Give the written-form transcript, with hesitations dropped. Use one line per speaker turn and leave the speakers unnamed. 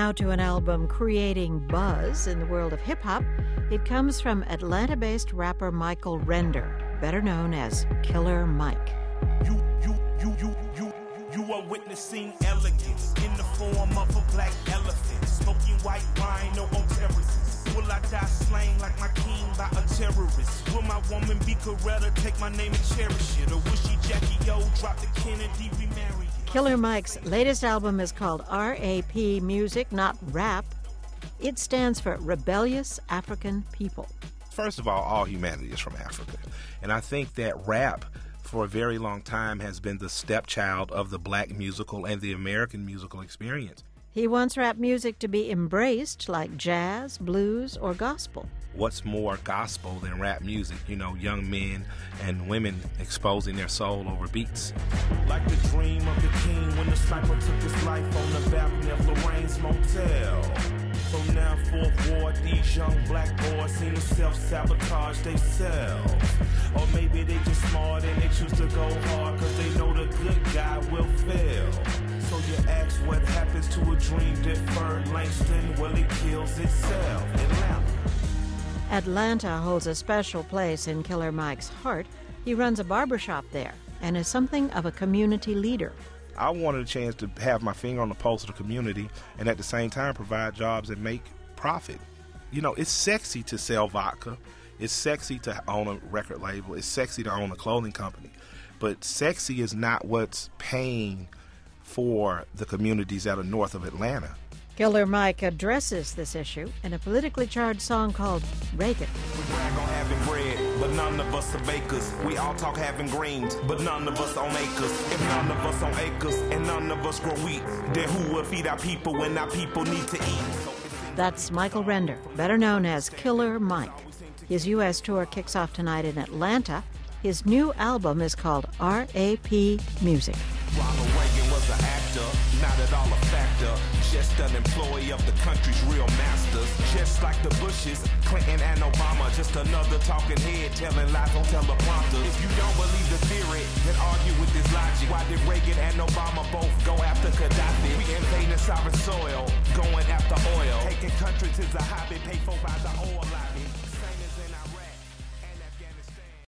Now to an album creating buzz in the world of hip-hop. It comes from Atlanta-based rapper Michael Render, better known as Killer Mike.
You are witnessing elegance in the form of a black elephant, smoking white wine, no on terraces. Will I die slain like my king by a terrorist? Will my woman be Coretta, take my name and cherish it? Or will she Jackie O, drop the Kennedy, remarry it?
Killer Mike's latest album is called RAP Music, not rap. It stands for Rebellious African People.
First of all humanity is from Africa. And I think that rap for a very long time has been the stepchild of the black musical and the American musical experience.
He wants rap music to be embraced like jazz, blues, or gospel.
What's more gospel than rap music? You know, young men and women exposing their soul over beats.
Like the dream of the king when the sniper took his life on the balcony of Lorraine's motel. So now for war, these young black boys seem to self-sabotage themselves. Or maybe they just smart and they choose to go hard cause they know the good guy will fail. So you ask what happens to a dream deferred, Langston? Well, it kills itself.
Atlanta holds a special place in Killer Mike's heart. He runs a barbershop there and is something of a community leader.
I wanted a chance to have my finger on the pulse of the community and at the same time provide jobs and make profit. You know, it's sexy to sell vodka. It's sexy to own a record label. It's sexy to own a clothing company. But sexy is not what's paying for the communities that are north of Atlanta.
Killer Mike addresses this issue in a politically charged song called Reagan.
We brag on having bread, but none of us are bakers. We all talk having greens, but none of us own acres. If none of us own acres and none of us grow wheat, then who will feed our people when our people need to eat?
That's Michael Render, better known as Killer Mike. His U.S. tour kicks off tonight in Atlanta. His new album is called R.A.P. Music.
Ronald Reagan was an actor, not at all a factor. Just an employee of the country's real masters. Just like the Bushes, Clinton and Obama. Just another talking head telling lies on teleprompters. If you don't believe the theory, then argue with this logic. Why did Reagan and Obama both go after Gaddafi? We invading sovereign soil, going after oil. Taking countries is a hobby paid for by the oil lobby.